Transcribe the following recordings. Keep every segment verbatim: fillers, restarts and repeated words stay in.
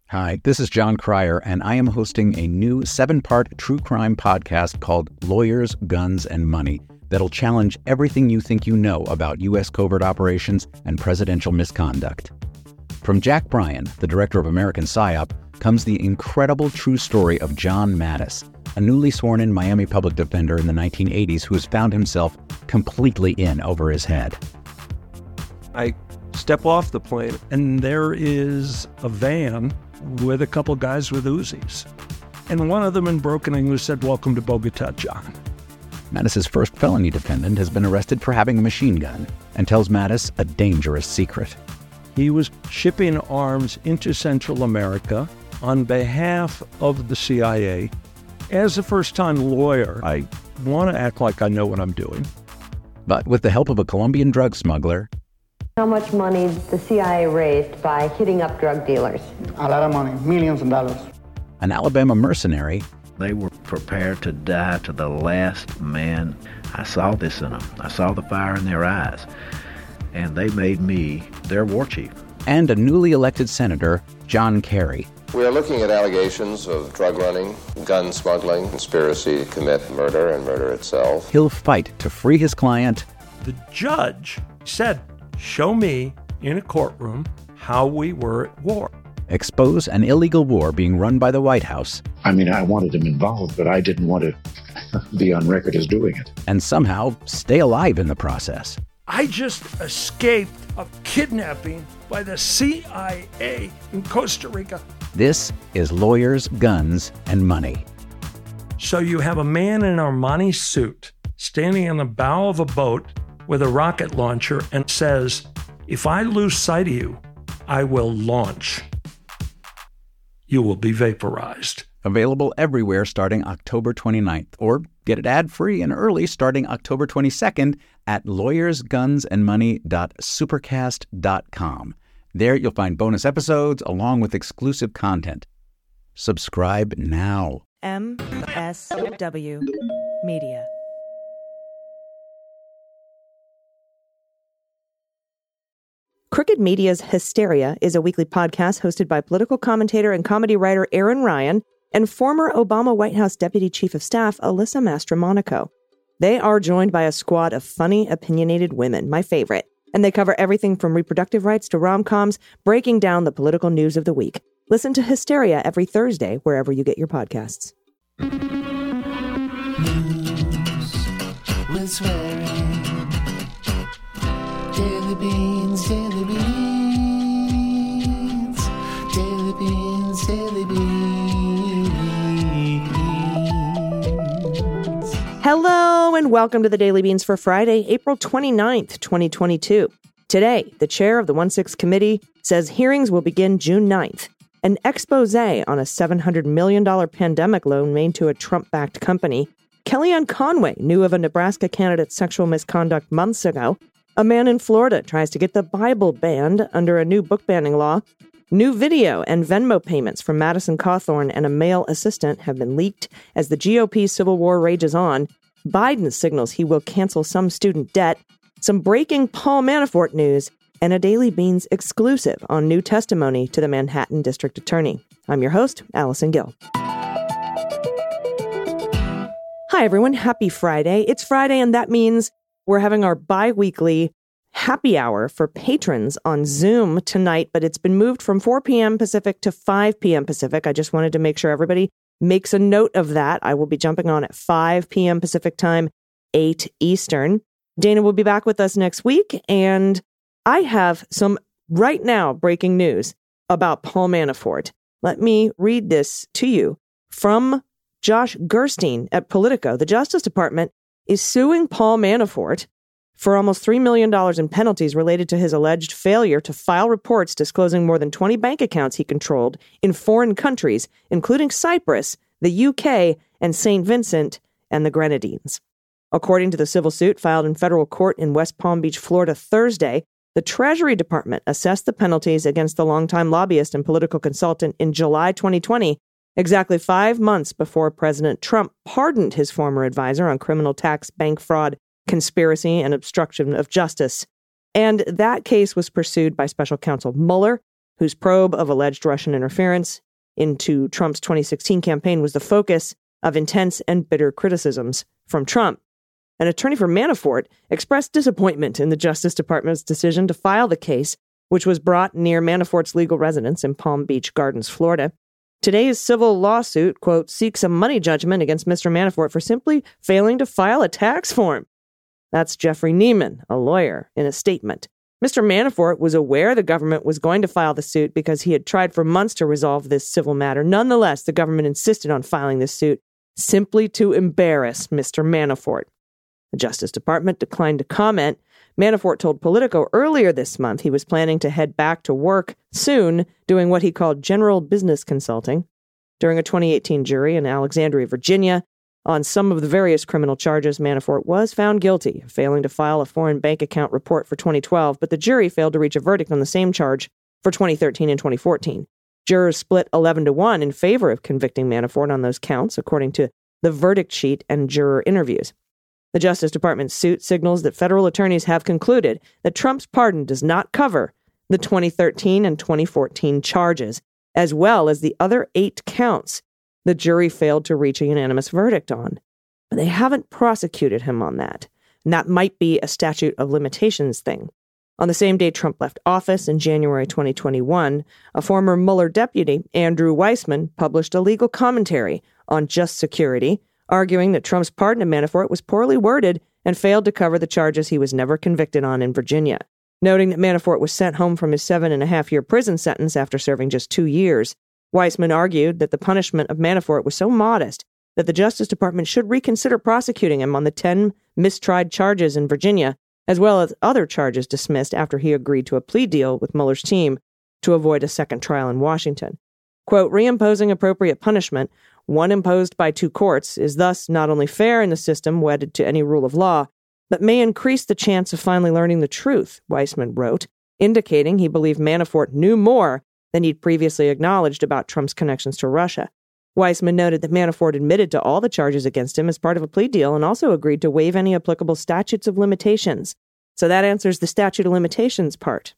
Hi, this is John Cryer, and I am hosting a new seven-part true crime podcast called Lawyers, Guns, and Money that'll challenge everything you think you know about U S covert operations and presidential misconduct. From Jack Bryan, the director of American PSYOP, comes the incredible true story of John Mattis, a newly sworn-in Miami public defender in the nineteen eighties who has found himself completely in over his head. I step off the plane, and there is a van with a couple guys with Uzis. And one of them in broken English said, "Welcome to Bogota, John." Mattis's first felony defendant has been arrested for having a machine gun and tells Mattis a dangerous secret. He was shipping arms into Central America on behalf of the C I A. As a first-time lawyer, I want to act like I know what I'm doing. But with the help of a Colombian drug smuggler, how much money the C I A raised by hitting up drug dealers? A lot of money, millions of dollars. An Alabama mercenary, they were prepared to die to the last man. I saw this in them. I saw the fire in their eyes. And they made me their war chief. And a newly elected senator, John Kerry. We are looking at allegations of drug running, gun smuggling, conspiracy to commit murder and murder itself. He'll fight to free his client. The judge said, "Show me in a courtroom how we were at war." Expose an illegal war being run by the White House. I mean, I wanted him involved, but I didn't want to be on record as doing it. And somehow stay alive in the process. I just escaped a kidnapping by the C I A in Costa Rica. This is Lawyers, Guns, and Money. So you have a man in an Armani suit standing on the bow of a boat with a rocket launcher and says, "If I lose sight of you, I will launch. You will be vaporized." Available everywhere starting October twenty-ninth, or get it ad-free and early starting October twenty-second at lawyers guns and money dot supercast dot com. There you'll find bonus episodes along with exclusive content. Subscribe now. M S W Media. Crooked Media's Hysteria is a weekly podcast hosted by political commentator and comedy writer Aaron Ryan and former Obama White House Deputy Chief of Staff Alyssa Mastromonaco. They are joined by a squad of funny, opinionated women, my favorite, and they cover everything from reproductive rights to rom-coms, breaking down the political news of the week. Listen to Hysteria every Thursday, wherever you get your podcasts. News with swearing. Daily beans, daily beans. Daily beans, daily beans. Hello and welcome to the Daily Beans for Friday, April twenty-ninth, twenty twenty-two. Today, the chair of the one six Committee says hearings will begin June ninth. An expose on a seven hundred million dollars pandemic loan made to a Trump-backed company. Kellyanne Conway knew of a Nebraska candidate's sexual misconduct months ago. A man in Florida tries to get the Bible banned under a new book banning law. New video and Venmo payments from Madison Cawthorn and a male assistant have been leaked as the G O P civil war rages on. Biden signals he will cancel some student debt. Some breaking Paul Manafort news, and a Daily Beans exclusive on new testimony to the Manhattan District Attorney. I'm your host, Allison Gill. Hi, everyone. Happy Friday. It's Friday, and that means we're having our bi-weekly happy hour for patrons on Zoom tonight, but it's been moved from four p.m. Pacific to five p.m. Pacific. I just wanted to make sure everybody makes a note of that. I will be jumping on at five p.m. Pacific time, eight Eastern. Dana will be back with us next week, and I have some right now breaking news about Paul Manafort. Let me read this to you from Josh Gerstein at Politico. The Justice Department is suing Paul Manafort for almost three million dollars in penalties related to his alleged failure to file reports disclosing more than twenty bank accounts he controlled in foreign countries, including Cyprus, the U K, and Saint Vincent and the Grenadines. According to the civil suit filed in federal court in West Palm Beach, Florida, Thursday, the Treasury Department assessed the penalties against the longtime lobbyist and political consultant in July twenty twenty, exactly five months before President Trump pardoned his former advisor on criminal tax, bank fraud, conspiracy, and obstruction of justice. And that case was pursued by special counsel Mueller, whose probe of alleged Russian interference into Trump's twenty sixteen campaign was the focus of intense and bitter criticisms from Trump. An attorney for Manafort expressed disappointment in the Justice Department's decision to file the case, which was brought near Manafort's legal residence in Palm Beach Gardens, Florida. Today's civil lawsuit, quote, seeks a money judgment against Mister Manafort for simply failing to file a tax form. That's Jeffrey Neiman, a lawyer, in a statement. Mister Manafort was aware the government was going to file the suit because he had tried for months to resolve this civil matter. Nonetheless, the government insisted on filing this suit simply to embarrass Mister Manafort. The Justice Department declined to comment. Manafort told Politico earlier this month he was planning to head back to work soon, doing what he called general business consulting. During a twenty eighteen jury in Alexandria, Virginia, on some of the various criminal charges, Manafort was found guilty of failing to file a foreign bank account report for twenty twelve, but the jury failed to reach a verdict on the same charge for twenty thirteen and twenty fourteen. Jurors split eleven to one in favor of convicting Manafort on those counts, according to the verdict sheet and juror interviews. The Justice Department's suit signals that federal attorneys have concluded that Trump's pardon does not cover the twenty thirteen and twenty fourteen charges, as well as the other eight counts the jury failed to reach a unanimous verdict on. But they haven't prosecuted him on that, and that might be a statute of limitations thing. On the same day Trump left office in January twenty twenty-one, a former Mueller deputy, Andrew Weissman, published a legal commentary on just security, arguing that Trump's pardon of Manafort was poorly worded and failed to cover the charges he was never convicted on in Virginia, noting that Manafort was sent home from his seven-and-a-half-year prison sentence after serving just two years. Weissman argued that the punishment of Manafort was so modest that the Justice Department should reconsider prosecuting him on the ten mistried charges in Virginia, as well as other charges dismissed after he agreed to a plea deal with Mueller's team to avoid a second trial in Washington. Quote, reimposing appropriate punishment, one imposed by two courts, is thus not only fair in the system wedded to any rule of law, but may increase the chance of finally learning the truth, Weissman wrote, indicating he believed Manafort knew more than he'd previously acknowledged about Trump's connections to Russia. Weissman noted that Manafort admitted to all the charges against him as part of a plea deal and also agreed to waive any applicable statutes of limitations. So that answers the statute of limitations part.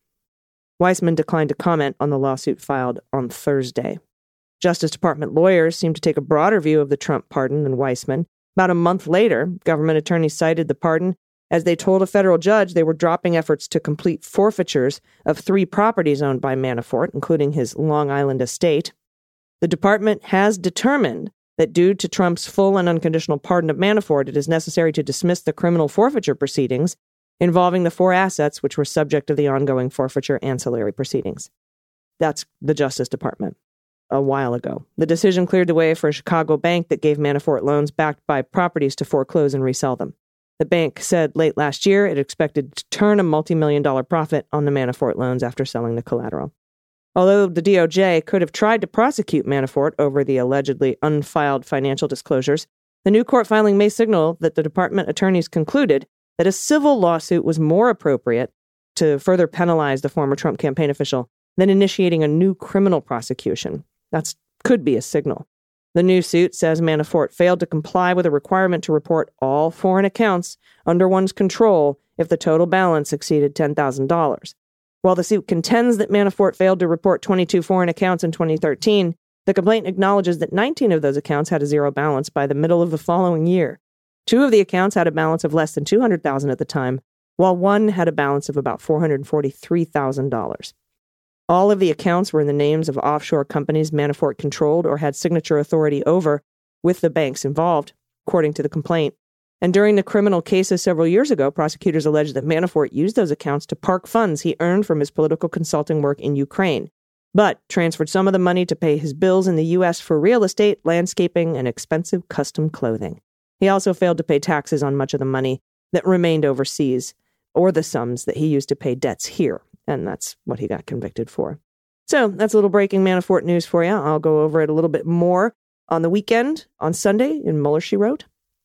Weissman declined to comment on the lawsuit filed on Thursday. Justice Department lawyers seem to take a broader view of the Trump pardon than Weissman. About a month later, government attorneys cited the pardon as they told a federal judge they were dropping efforts to complete forfeitures of three properties owned by Manafort, including his Long Island estate. The department has determined that due to Trump's full and unconditional pardon of Manafort, it is necessary to dismiss the criminal forfeiture proceedings involving the four assets which were subject of the ongoing forfeiture ancillary proceedings. That's the Justice Department. A while ago, the decision cleared the way for a Chicago bank that gave Manafort loans backed by properties to foreclose and resell them. The bank said late last year it expected to turn a multi-million dollar profit on the Manafort loans after selling the collateral. Although the D O J could have tried to prosecute Manafort over the allegedly unfiled financial disclosures, the new court filing may signal that the department attorneys concluded that a civil lawsuit was more appropriate to further penalize the former Trump campaign official than initiating a new criminal prosecution. That could be a signal. The new suit says Manafort failed to comply with a requirement to report all foreign accounts under one's control if the total balance exceeded ten thousand dollars. While the suit contends that Manafort failed to report twenty-two foreign accounts in twenty thirteen, the complaint acknowledges that nineteen of those accounts had a zero balance by the middle of the following year. Two of the accounts had a balance of less than two hundred thousand dollars at the time, while one had a balance of about four hundred forty-three thousand dollars. All of the accounts were in the names of offshore companies Manafort controlled or had signature authority over, with the banks involved, according to the complaint. And during the criminal cases several years ago, prosecutors alleged that Manafort used those accounts to park funds he earned from his political consulting work in Ukraine, but transferred some of the money to pay his bills in the U S for real estate, landscaping, and expensive custom clothing. He also failed to pay taxes on much of the money that remained overseas, or the sums that he used to pay debts here. And that's what he got convicted for. So that's a little breaking Manafort news for you. I'll go over it a little bit more on the weekend, on Sunday, in Mueller, She Wrote.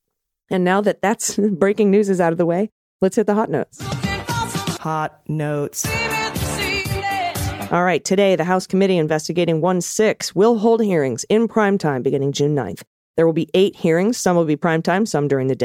And now that that's breaking news is out of the way, let's hit the hot notes. Hot notes. All right, today, the House committee investigating one six will hold hearings in primetime beginning June ninth. There will be eight hearings. Some will be primetime, some during the day.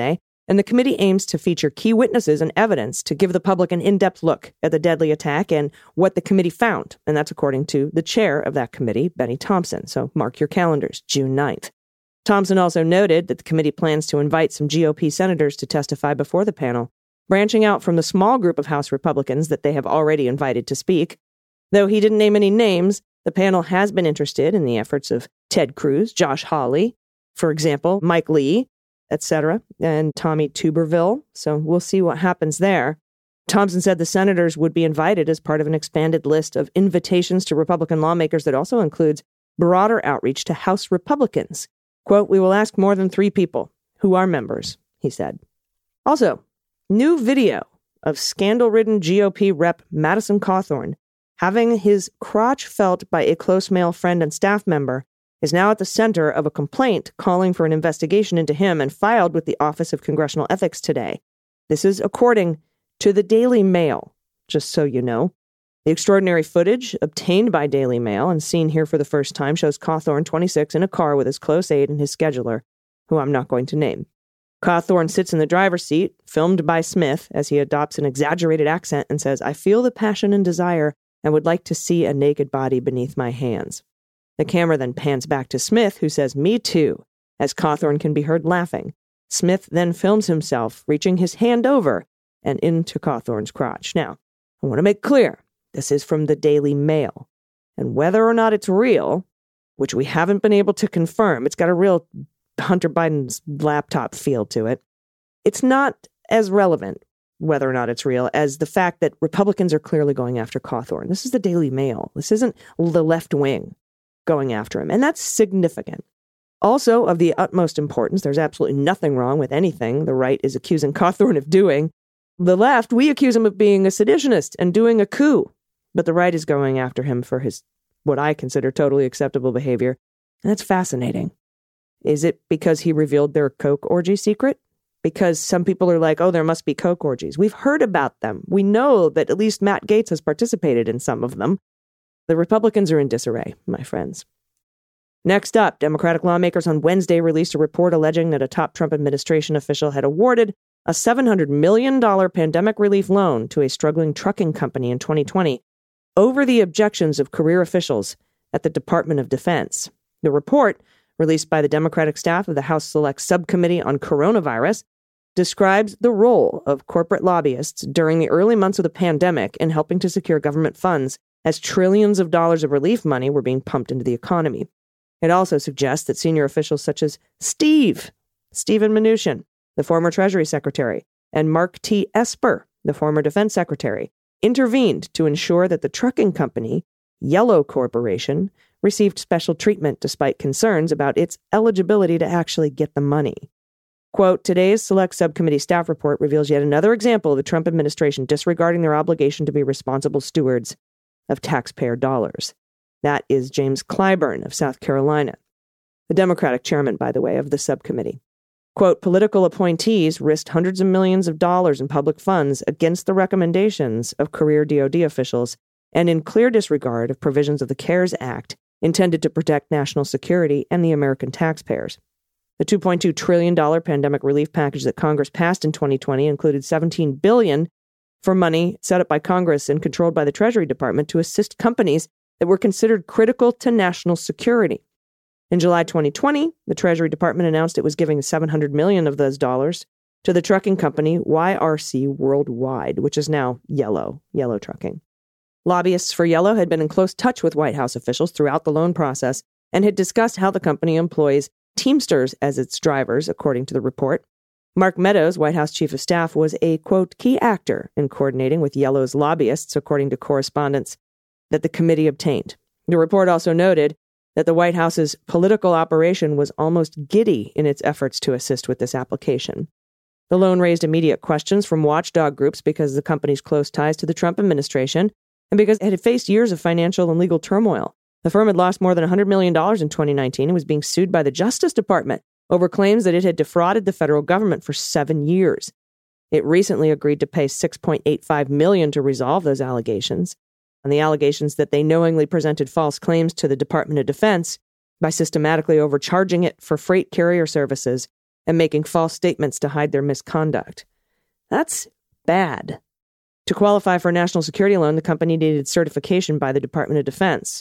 And the committee aims to feature key witnesses and evidence to give the public an in-depth look at the deadly attack and what the committee found. And that's according to the chair of that committee, Benny Thompson. So mark your calendars, June ninth. Thompson also noted that the committee plans to invite some G O P senators to testify before the panel, branching out from the small group of House Republicans that they have already invited to speak. Though he didn't name any names, the panel has been interested in the efforts of Ted Cruz, Josh Hawley, for example, Mike Lee, et cetera, and Tommy Tuberville. So we'll see what happens there. Thompson said the senators would be invited as part of an expanded list of invitations to Republican lawmakers that also includes broader outreach to House Republicans. Quote, "We will ask more than three people who are members," he said. Also, new video of scandal-ridden G O P Rep Madison Cawthorn having his crotch felt by a close male friend and staff member is now at the center of a complaint calling for an investigation into him and filed with the Office of Congressional Ethics today. This is according to the Daily Mail, just so you know. The extraordinary footage obtained by Daily Mail and seen here for the first time shows Cawthorn, twenty-six, in a car with his close aide and his scheduler, who I'm not going to name. Cawthorn sits in the driver's seat, filmed by Smith, as he adopts an exaggerated accent and says, "I feel the passion and desire and would like to see a naked body beneath my hands." The camera then pans back to Smith, who says, "Me too," as Cawthorn can be heard laughing. Smith then films himself reaching his hand over and into Cawthorn's crotch. Now, I want to make clear, this is from the Daily Mail. And whether or not it's real, which we haven't been able to confirm, it's got a real Hunter Biden's laptop feel to it. It's not as relevant, whether or not it's real, as the fact that Republicans are clearly going after Cawthorn. This is the Daily Mail. This isn't the left wing going after him. And that's significant. Also, of the utmost importance, there's absolutely nothing wrong with anything the right is accusing Cawthorn of doing. The left, we accuse him of being a seditionist and doing a coup. But the right is going after him for his, what I consider totally acceptable behavior. And that's fascinating. Is it because he revealed their Coke orgy secret? Because some people are like, oh, there must be Coke orgies. We've heard about them. We know that at least Matt Gaetz has participated in some of them. The Republicans are in disarray, my friends. Next up, Democratic lawmakers on Wednesday released a report alleging that a top Trump administration official had awarded a seven hundred million dollars pandemic relief loan to a struggling trucking company in twenty twenty over the objections of career officials at the Department of Defense. The report, released by the Democratic staff of the House Select Subcommittee on Coronavirus, describes the role of corporate lobbyists during the early months of the pandemic in helping to secure government funds as trillions of dollars of relief money were being pumped into the economy. It also suggests that senior officials such as Steve, Stephen Mnuchin, the former Treasury Secretary, and Mark T. Esper, the former Defense Secretary, intervened to ensure that the trucking company, Yellow Corporation, received special treatment despite concerns about its eligibility to actually get the money. Quote, today's Select Subcommittee staff report reveals yet another example of the Trump administration disregarding their obligation to be responsible stewards of taxpayer dollars. That is James Clyburn of South Carolina, the Democratic chairman, by the way, of the subcommittee. Quote, political appointees risked hundreds of millions of dollars in public funds against the recommendations of career D O D officials and in clear disregard of provisions of the CARES Act intended to protect national security and the American taxpayers. The two point two trillion dollars pandemic relief package that Congress passed in twenty twenty included seventeen billion dollars for money set up by Congress and controlled by the Treasury Department to assist companies that were considered critical to national security. In July twenty twenty, the Treasury Department announced it was giving seven hundred million dollars of those dollars to the trucking company Y R C Worldwide, which is now Yellow, Yellow Trucking. Lobbyists for Yellow had been in close touch with White House officials throughout the loan process and had discussed how the company employs Teamsters as its drivers, according to the report. Mark Meadows, White House Chief of Staff, was a, quote, key actor in coordinating with Yellow's lobbyists, according to correspondence that the committee obtained. The report also noted that the White House's political operation was almost giddy in its efforts to assist with this application. The loan raised immediate questions from watchdog groups because of the company's close ties to the Trump administration and because it had faced years of financial and legal turmoil. The firm had lost more than one hundred million dollars in twenty nineteen and was being sued by the Justice Department over claims that it had defrauded the federal government for seven years. It recently agreed to pay six point eight five million dollars to resolve those allegations, and the allegations that they knowingly presented false claims to the Department of Defense by systematically overcharging it for freight carrier services and making false statements to hide their misconduct. That's bad. To qualify for a national security loan, the company needed certification by the Department of Defense.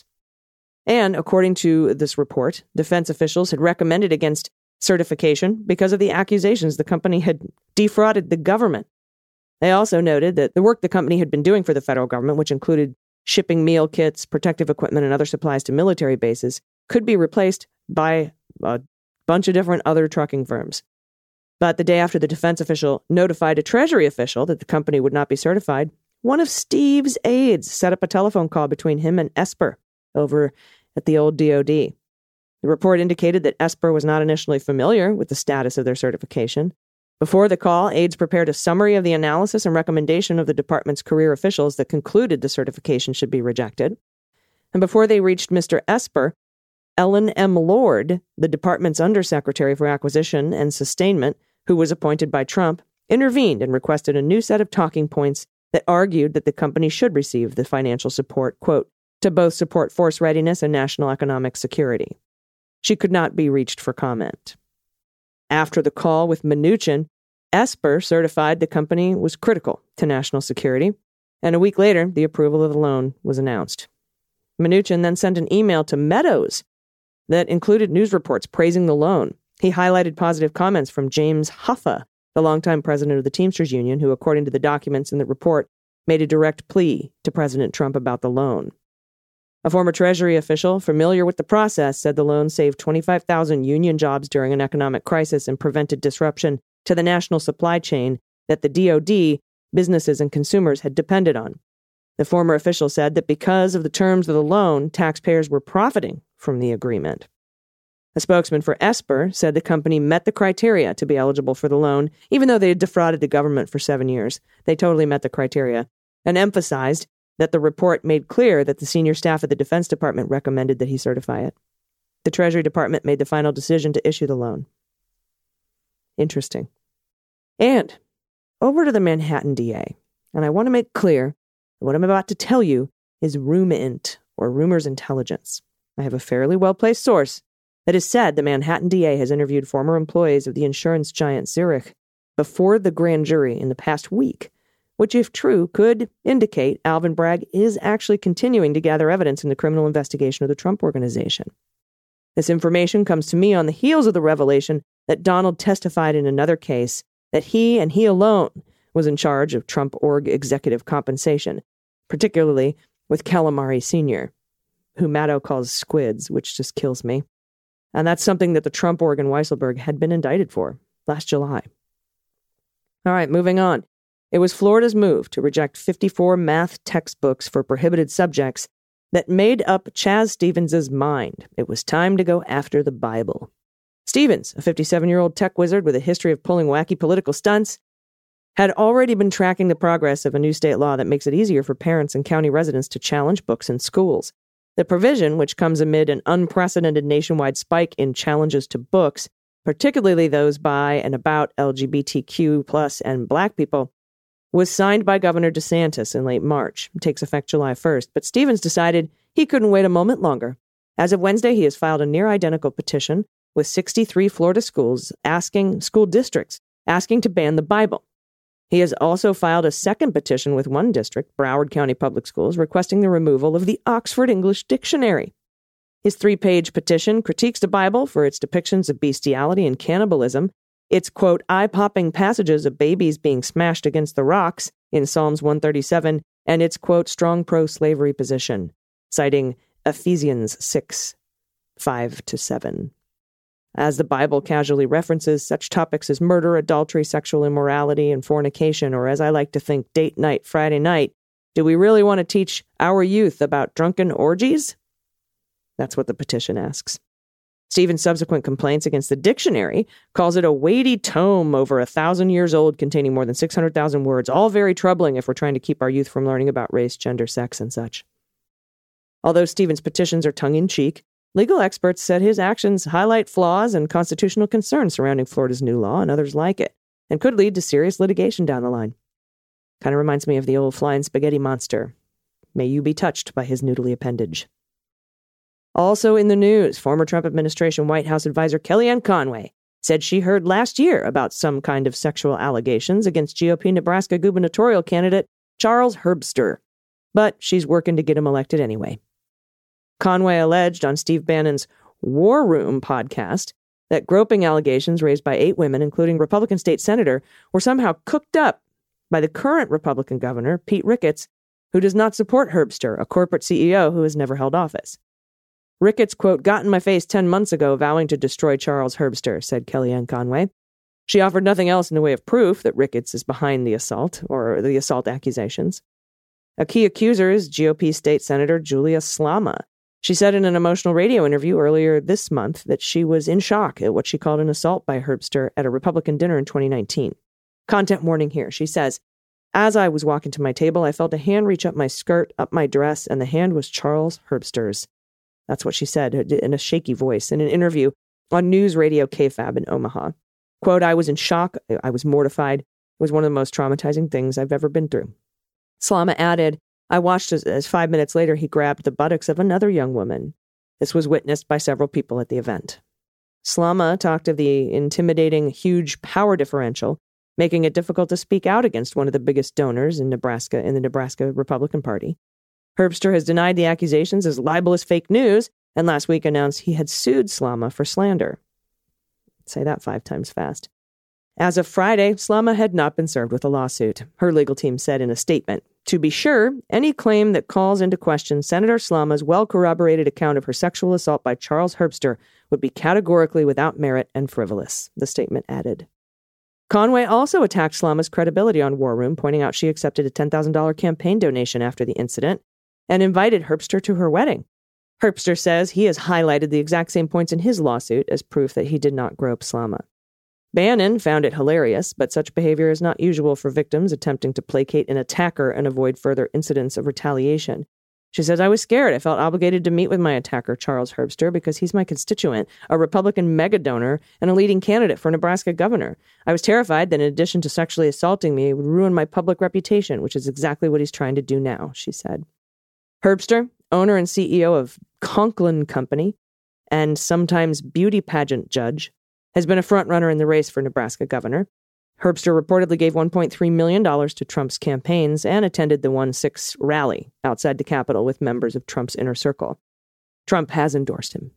And according to this report, defense officials had recommended against certification because of the accusations the company had defrauded the government. They also noted that the work the company had been doing for the federal government, which included shipping meal kits, protective equipment, and other supplies to military bases, could be replaced by a bunch of different other trucking firms. But the day after the defense official notified a Treasury official that the company would not be certified, one of Steve's aides set up a telephone call between him and Esper over at the old D O D. The report indicated that Esper was not initially familiar with the status of their certification. Before the call, aides prepared a summary of the analysis and recommendation of the department's career officials that concluded the certification should be rejected. And before they reached Mister Esper, Ellen M. Lord, the department's undersecretary for acquisition and sustainment, who was appointed by Trump, intervened and requested a new set of talking points that argued that the company should receive the financial support, quote, to both support force readiness and national economic security. She could not be reached for comment. After the call with Mnuchin, Esper certified the company was critical to national security, and a week later, the approval of the loan was announced. Mnuchin then sent an email to Meadows that included news reports praising the loan. He highlighted positive comments from James Hoffa, the longtime president of the Teamsters Union, who, according to the documents in the report, made a direct plea to President Trump about the loan. A former Treasury official familiar with the process said the loan saved twenty-five thousand union jobs during an economic crisis and prevented disruption to the national supply chain that the D O D, businesses, and consumers had depended on. The former official said that because of the terms of the loan, taxpayers were profiting from the agreement. A spokesman for Esper said the company met the criteria to be eligible for the loan, even though they had defrauded the government for seven years. They totally met the criteria, and emphasized that the report made clear that the senior staff at the Defense Department recommended that he certify it. The Treasury Department made the final decision to issue the loan. Interesting. And over to the Manhattan D A. And I want to make clear that what I'm about to tell you is RumInt, or Rumors Intelligence. I have a fairly well-placed source that has said the Manhattan D A has interviewed former employees of the insurance giant Zurich before the grand jury in the past week, which, if true, could indicate Alvin Bragg is actually continuing to gather evidence in the criminal investigation of the Trump Organization. This information comes to me on the heels of the revelation that Donald testified in another case that he and he alone was in charge of Trump Org executive compensation, particularly with Calamari Senior, who Maddow calls squids, which just kills me. And that's something that the Trump Org and Weisselberg had been indicted for last July. All right, moving on. It was Florida's move to reject fifty-four math textbooks for prohibited subjects that made up Chaz Stevens' mind. It was time to go after the Bible. Stevens, a fifty-seven-year-old tech wizard with a history of pulling wacky political stunts, had already been tracking the progress of a new state law that makes it easier for parents and county residents to challenge books in schools. The provision, which comes amid an unprecedented nationwide spike in challenges to books, particularly those by and about L G B T Q plus and Black people, was signed by Governor DeSantis in late March. It takes effect July first, but Stevens decided he couldn't wait a moment longer. As of Wednesday, he has filed a near-identical petition with sixty-three Florida schools asking, school districts, asking to ban the Bible. He has also filed a second petition with one district, Broward County Public Schools, requesting the removal of the Oxford English Dictionary. His three-page petition critiques the Bible for its depictions of bestiality and cannibalism, its, quote, eye-popping passages of babies being smashed against the rocks in Psalms one thirty-seven, and its, quote, strong pro-slavery position, citing Ephesians six, five to seven. As the Bible casually references such topics as murder, adultery, sexual immorality, and fornication, or as I like to think, date night, Friday night, do we really want to teach our youth about drunken orgies? That's what the petition asks. Stevens' subsequent complaints against the dictionary calls it a weighty tome over a thousand years old containing more than six hundred thousand words, all very troubling if we're trying to keep our youth from learning about race, gender, sex, and such. Although Stevens' petitions are tongue-in-cheek, legal experts said his actions highlight flaws and constitutional concerns surrounding Florida's new law and others like it, and could lead to serious litigation down the line. Kind of reminds me of the old flying spaghetti monster. May you be touched by his noodly appendage. Also in the news, former Trump administration White House advisor Kellyanne Conway said she heard last year about some kind of sexual allegations against G O P Nebraska gubernatorial candidate Charles Herbster. But she's working to get him elected anyway. Conway alleged on Steve Bannon's War Room podcast that groping allegations raised by eight women, including Republican state senator, were somehow cooked up by the current Republican governor, Pete Ricketts, who does not support Herbster, a corporate C E O who has never held office. Ricketts, quote, got in my face ten months ago vowing to destroy Charles Herbster, said Kellyanne Conway. She offered nothing else in the way of proof that Ricketts is behind the assault or the assault accusations. A key accuser is G O P state senator Julia Slama. She said in an emotional radio interview earlier this month that she was in shock at what she called an assault by Herbster at a Republican dinner in twenty nineteen. Content warning here. She says, as I was walking to my table, I felt a hand reach up my skirt, up my dress, and the hand was Charles Herbster's. That's what she said in a shaky voice in an interview on News Radio K F A B in Omaha. Quote, I was in shock. I was mortified. It was one of the most traumatizing things I've ever been through. Slama added, I watched as, as five minutes later he grabbed the buttocks of another young woman. This was witnessed by several people at the event. Slama talked of the intimidating, huge power differential, making it difficult to speak out against one of the biggest donors in Nebraska in the Nebraska Republican Party. Herbster has denied the accusations as libelous fake news, and last week announced he had sued Slama for slander. Say that five times fast. As of Friday, Slama had not been served with a lawsuit. Her legal team said in a statement, to be sure, any claim that calls into question Senator Slama's well-corroborated account of her sexual assault by Charles Herbster would be categorically without merit and frivolous, the statement added. Conway also attacked Slama's credibility on War Room, pointing out she accepted a ten thousand dollars campaign donation after the incident and invited Herbster to her wedding. Herbster says he has highlighted the exact same points in his lawsuit as proof that he did not grope Slama. Bannon found it hilarious, but such behavior is not usual for victims attempting to placate an attacker and avoid further incidents of retaliation. She says, I was scared. I felt obligated to meet with my attacker, Charles Herbster, because he's my constituent, a Republican mega donor, and a leading candidate for Nebraska governor. I was terrified that in addition to sexually assaulting me, it would ruin my public reputation, which is exactly what he's trying to do now, she said. Herbster, owner and C E O of Conklin Company, and sometimes beauty pageant judge, has been a frontrunner in the race for Nebraska governor. Herbster reportedly gave one point three million dollars to Trump's campaigns and attended the one six rally outside the Capitol with members of Trump's inner circle. Trump has endorsed him.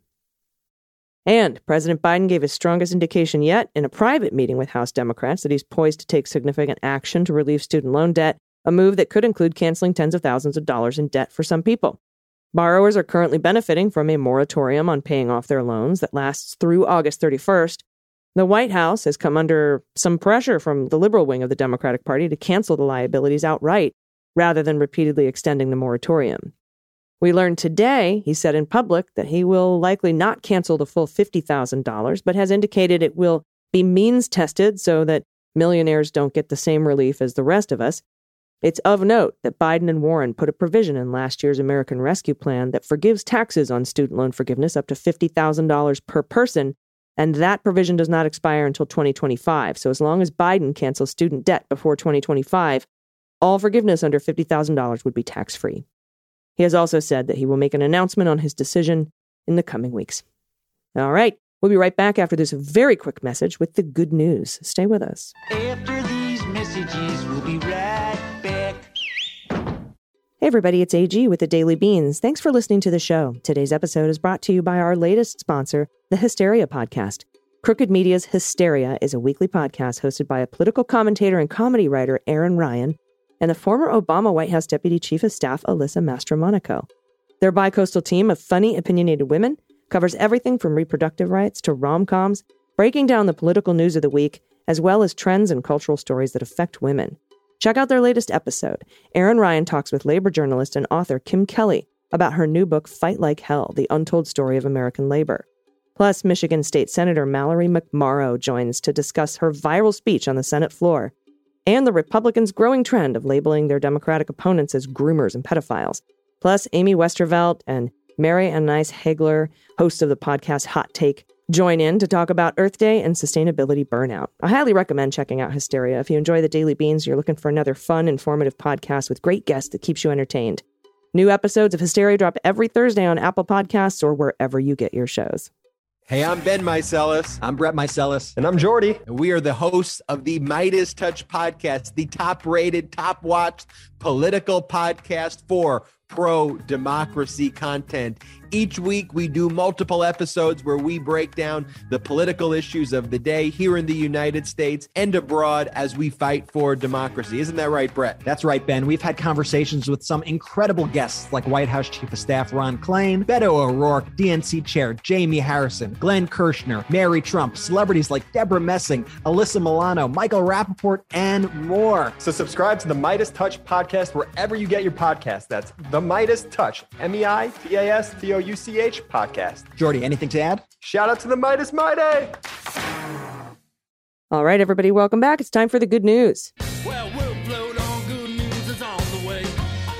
And President Biden gave his strongest indication yet in a private meeting with House Democrats that he's poised to take significant action to relieve student loan debt, a move that could include canceling tens of thousands of dollars in debt for some people. Borrowers are currently benefiting from a moratorium on paying off their loans that lasts through August thirty-first. The White House has come under some pressure from the liberal wing of the Democratic Party to cancel the liabilities outright, rather than repeatedly extending the moratorium. We learned today, he said in public, that he will likely not cancel the full fifty thousand dollars, but has indicated it will be means tested so that millionaires don't get the same relief as the rest of us. It's of note that Biden and Warren put a provision in last year's American Rescue Plan that forgives taxes on student loan forgiveness up to fifty thousand dollars per person, and that provision does not expire until twenty twenty-five. So as long as Biden cancels student debt before twenty twenty-five, all forgiveness under fifty thousand dollars would be tax-free. He has also said that he will make an announcement on his decision in the coming weeks. All right, we'll be right back after this very quick message with the good news. Stay with us. After these messages, we'll be right back. Hey everybody, it's A G with the Daily Beans. Thanks for listening to the show. Today's episode is brought to you by our latest sponsor, the Hysteria Podcast. Crooked Media's Hysteria is a weekly podcast hosted by a political commentator and comedy writer, Aaron Ryan, and the former Obama White House Deputy Chief of Staff, Alyssa Mastromonaco. Their bi-coastal team of funny, opinionated women covers everything from reproductive rights to rom-coms, breaking down the political news of the week, as well as trends and cultural stories that affect women. Check out their latest episode. Aaron Ryan talks with labor journalist and author Kim Kelly about her new book, Fight Like Hell, The Untold Story of American Labor. Plus, Michigan State Senator Mallory McMorrow joins to discuss her viral speech on the Senate floor and the Republicans' growing trend of labeling their Democratic opponents as groomers and pedophiles. Plus, Amy Westervelt and Mary Anais Hagler, hosts of the podcast Hot Take, join in to talk about Earth Day and sustainability burnout. I highly recommend checking out Hysteria. If you enjoy the Daily Beans, you're looking for another fun, informative podcast with great guests that keeps you entertained. New episodes of Hysteria drop every Thursday on Apple Podcasts or wherever you get your shows. Hey, I'm Ben Meiselas. I'm Brett Meiselas. And I'm Jordy. And we are the hosts of the Midas Touch podcast, the top-rated, top-watched political podcast for pro-democracy content. Each week, we do multiple episodes where we break down the political issues of the day here in the United States and abroad as we fight for democracy. Isn't that right, Brett? That's right, Ben. We've had conversations with some incredible guests like White House Chief of Staff Ron Klain, Beto O'Rourke, D N C Chair Jamie Harrison, Glenn Kirshner, Mary Trump, celebrities like Deborah Messing, Alyssa Milano, Michael Rappaport, and more. So subscribe to the Midas Touch podcast wherever you get your podcasts. That's the Midas Touch, M E I T A S T O U C H podcast. Jordy, anything to add? Shout out to the Midas Mighty. All right, everybody, welcome back. It's time for the good news. Well, we'll float on. Good news is on the way.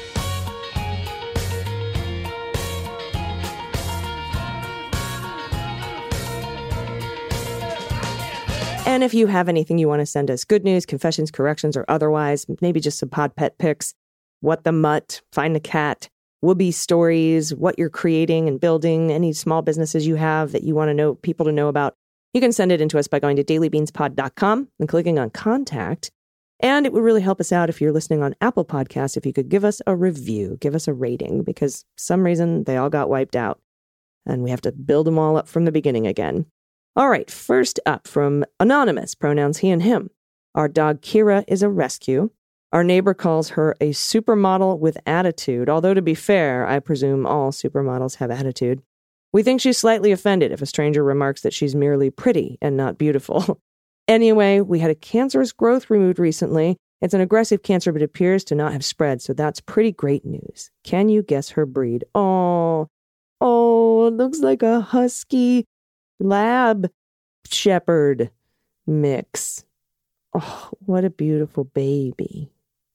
And if you have anything you want to send us, good news, confessions, corrections, or otherwise, maybe just some pod pet pics, what the mutt, find the cat, Whoopi stories, what you're creating and building, any small businesses you have that you want to know people to know about, you can send it into us by going to daily beans pod dot com and clicking on contact. And it would really help us out if you're listening on Apple Podcasts, if you could give us a review, give us a rating, because for some reason they all got wiped out and we have to build them all up from the beginning again. All right, first up from Anonymous, pronouns he and him. Our dog Kira is a rescue. Our neighbor calls her a supermodel with attitude, although to be fair, I presume all supermodels have attitude. We think she's slightly offended if a stranger remarks that she's merely pretty and not beautiful. Anyway, we had a cancerous growth removed recently. It's an aggressive cancer, but appears to not have spread, so that's pretty great news. Can you guess her breed? Oh, oh, it looks like a husky lab shepherd mix. Oh, what a beautiful baby.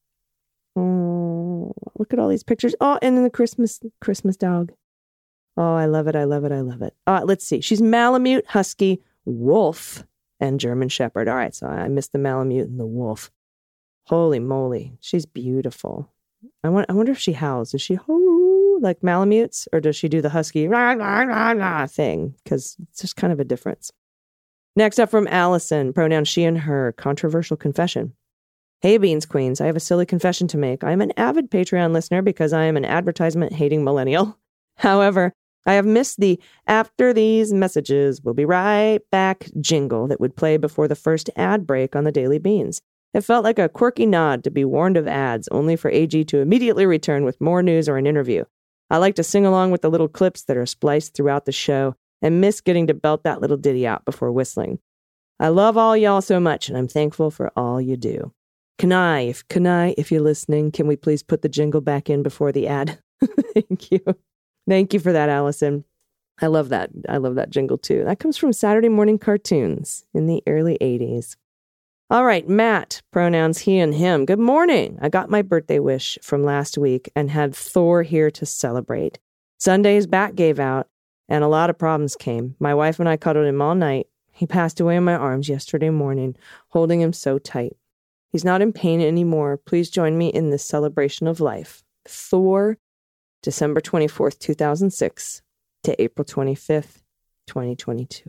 Oh, look at all these pictures. Oh, and then the Christmas Christmas dog. Oh, I love it. I love it. I love it. Uh, let's see. She's Malamute, Husky, Wolf, and German Shepherd. All right, so I missed the Malamute and the Wolf. Holy moly. She's beautiful. I want. I wonder if she howls. Does she howl like Malamutes, or does she do the Husky rah, rah, rah, rah thing? Because it's just kind of a difference. Next up from Allison, pronouns she and her, controversial confession. Hey, Beans Queens, I have a silly confession to make. I am an avid Patreon listener because I am an advertisement-hating millennial. However, I have missed the after these messages, we'll be right back jingle that would play before the first ad break on the Daily Beans. It felt like a quirky nod to be warned of ads, only for A G to immediately return with more news or an interview. I like to sing along with the little clips that are spliced throughout the show and miss getting to belt that little ditty out before whistling. I love all y'all so much, and I'm thankful for all you do. Can I, if, can I, if you're listening, can we please put the jingle back in before the ad? Thank you. Thank you for that, Allison. I love that. I love that jingle, too. That comes from Saturday morning cartoons in the early eighties. All right, Matt, pronouns he and him. Good morning. I got my birthday wish from last week and had Thor here to celebrate. Sunday's bat gave out, and a lot of problems came. My wife and I cuddled him all night. He passed away in my arms yesterday morning, holding him so tight. He's not in pain anymore. Please join me in this celebration of life. Thor, December twenty-fourth, two thousand six to April twenty-fifth, twenty twenty-two.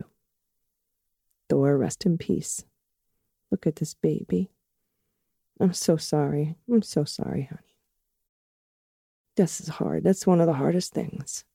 Thor, rest in peace. Look at this baby. I'm so sorry. I'm so sorry, honey. This is hard. That's one of the hardest things.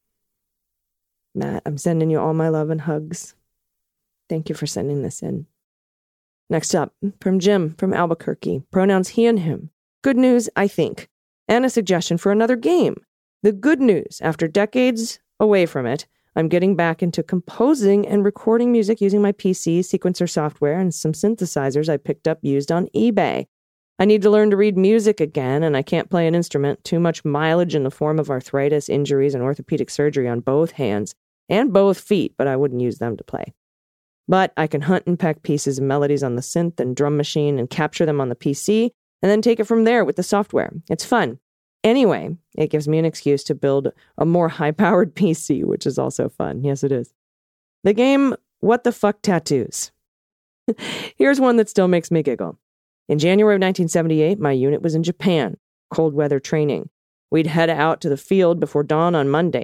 Matt, I'm sending you all my love and hugs. Thank you for sending this in. Next up, from Jim from Albuquerque. Pronouns he and him. Good news, I think. And a suggestion for another game. The good news, after decades away from it, I'm getting back into composing and recording music using my P C, sequencer software, and some synthesizers I picked up used on eBay. I need to learn to read music again, and I can't play an instrument. Too much mileage in the form of arthritis, injuries, and orthopedic surgery on both hands and both feet, but I wouldn't use them to play. But I can hunt and peck pieces of melodies on the synth and drum machine and capture them on the P C, and then take it from there with the software. It's fun. Anyway, it gives me an excuse to build a more high-powered P C, which is also fun. Yes, it is. The game, What the Fuck Tattoos. Here's one that still makes me giggle. In January of nineteen seventy-eight, my unit was in Japan, cold weather training. We'd head out to the field before dawn on Mondays.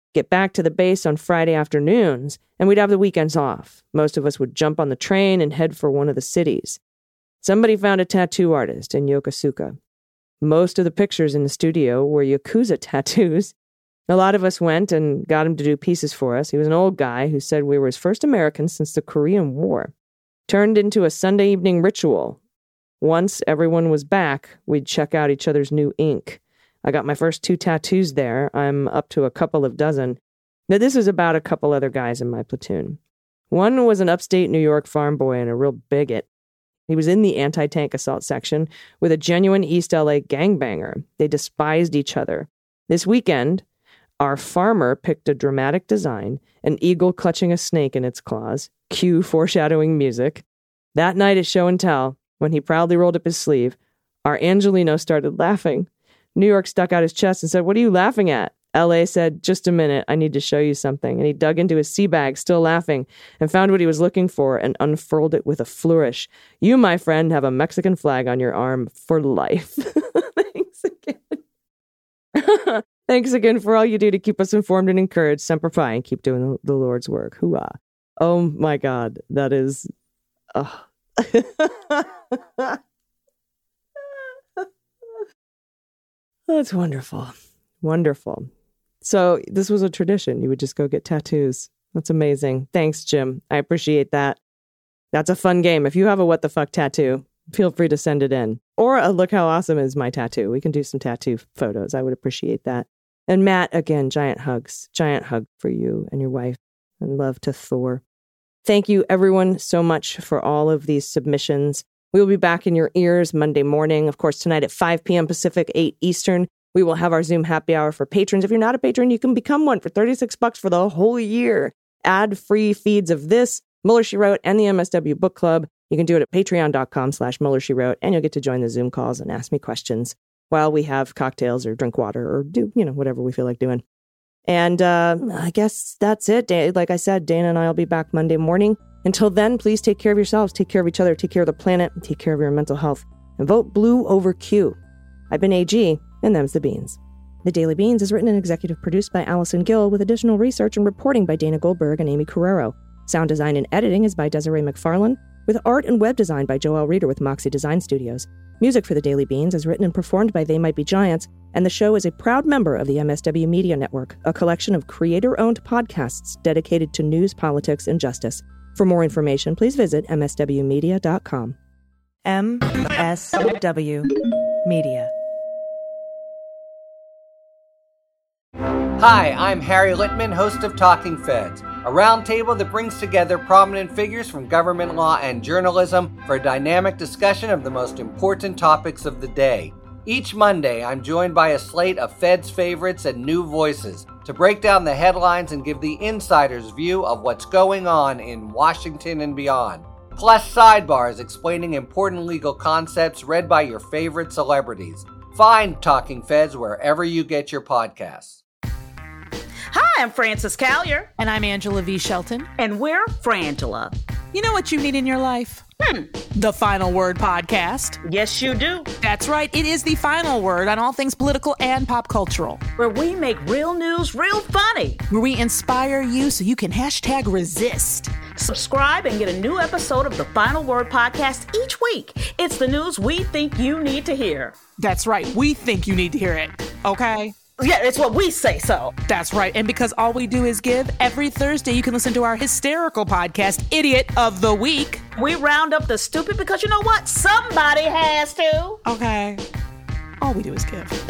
get back to the base on Friday afternoons, and we'd have the weekends off. Most of us would jump on the train and head for one of the cities. Somebody found a tattoo artist in Yokosuka. Most of the pictures in the studio were Yakuza tattoos. A lot of us went and got him to do pieces for us. He was an old guy who said we were his first Americans since the Korean War. Turned into a Sunday evening ritual. Once everyone was back, we'd check out each other's new ink. I got my first two tattoos there. I'm up to a couple of dozen. Now, this is about a couple other guys in my platoon. One was an upstate New York farm boy and a real bigot. He was in the anti-tank assault section with a genuine East L A gangbanger. They despised each other. This weekend, our farmer picked a dramatic design, an eagle clutching a snake in its claws, cue foreshadowing music. That night at show and tell, when he proudly rolled up his sleeve, our Angelino started laughing. New York stuck out his chest and said, "What are you laughing at?" L A said, "Just a minute, I need to show you something." And he dug into his sea bag, still laughing, and found what he was looking for and unfurled it with a flourish. "You, my friend, have a Mexican flag on your arm for life." Thanks again. Thanks again for all you do to keep us informed and encouraged. Semper Fi, and keep doing the, the Lord's work. Hooah. Oh my God, that is... Oh. That's wonderful. Wonderful. So this was a tradition. You would just go get tattoos. That's amazing. Thanks, Jim. I appreciate that. That's a fun game. If you have a what the fuck tattoo, feel free to send it in. Or a look how awesome is my tattoo. We can do some tattoo photos. I would appreciate that. And Matt, again, giant hugs. Giant hug for you and your wife. And love to Thor. Thank you, everyone, so much for all of these submissions. We will be back in your ears Monday morning. Of course, tonight at five p.m. Pacific, eight Eastern. We will have our Zoom happy hour for patrons. If you're not a patron, you can become one for thirty-six bucks for the whole year. Ad-free feeds of this, Mueller, She Wrote, and the M S W Book Club. You can do it at patreon.com slash Mueller, She Wrote, and you'll get to join the Zoom calls and ask me questions while we have cocktails or drink water or do, you know, whatever we feel like doing. And uh, I guess that's it. Like I said, Dana and I will be back Monday morning. Until then, please take care of yourselves, take care of each other, take care of the planet, and take care of your mental health. And vote blue over Q. I've been A G, and them's the beans. The Daily Beans is written and executive produced by Allison Gill with additional research and reporting by Dana Goldberg and Amy Carrero. Sound design and editing is by Desiree McFarlane, with art and web design by Joelle Reeder with Moxie Design Studios. Music for The Daily Beans is written and performed by They Might Be Giants, and the show is a proud member of the M S W Media Network, a collection of creator-owned podcasts dedicated to news, politics, and justice. For more information, please visit m s w media dot com. M S W Media. Hi, I'm Harry Litman, host of Talking Feds, a roundtable that brings together prominent figures from government law and journalism for a dynamic discussion of the most important topics of the day. Each Monday, I'm joined by a slate of Feds favorites and new voices to break down the headlines and give the insider's view of what's going on in Washington and beyond. Plus sidebars explaining important legal concepts read by your favorite celebrities. Find Talking Feds wherever you get your podcasts. Hi, I'm Frances Callier. And I'm Angela V. Shelton. And we're Frangela. You know what you need in your life? Hmm. The Final Word Podcast. Yes, you do. That's right. It is the final word on all things political and pop cultural. Where we make real news real funny. Where we inspire you so you can hashtag resist. Subscribe and get a new episode of the Final Word Podcast each week. It's the news we think you need to hear. That's right. We think you need to hear it. Okay? Yeah, it's what we say so. That's right. And because all we do is give, every Thursday you can listen to our hysterical podcast, Idiot of the Week. We round up the stupid because you know what? Somebody has to. Okay. All we do is give.